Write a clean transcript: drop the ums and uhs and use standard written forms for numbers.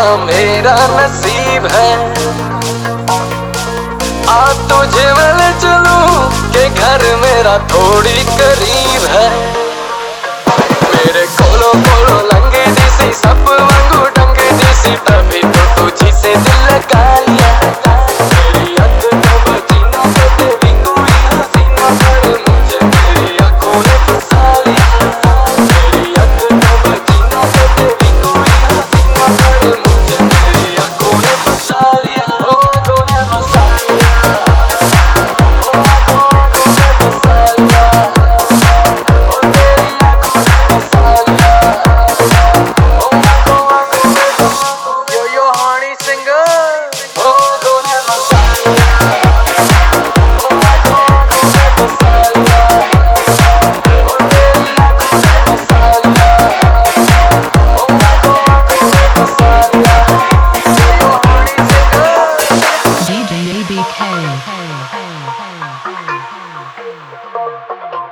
मेरा नसीब है। आ तुझे मैं चलूं के घर मेरा थोड़ी करीब है। मेरे कोलो कोलो लंगे दिसी सब वांगू डंगे दिसी तभी तो तुझी से दिल लगा लिया। मेरी हद न बची ना ते विंगुई हसीना पर मुझे तेरी आंखों ने फंसा लिया। मेरी हद न बची ना ते विंगुई हसीना पर मुझे तेरी आंखों ने फंसा लिया। ओ आंखों ने फंसा लिया। ओ आंखों ने फंसा लिया। ओ तेरी आंखों ने फंसा लिया। ओ आंखों ने यो यो हनी सिंगर। ओ आंखों ने फंसा लिया। ओ आंखों ने फंसा लिया। ओ तेरी आंखों ने फंसा लिया। ओ आंखों ने फंसा लिया। Yo yo Honey singer. DJ ABK.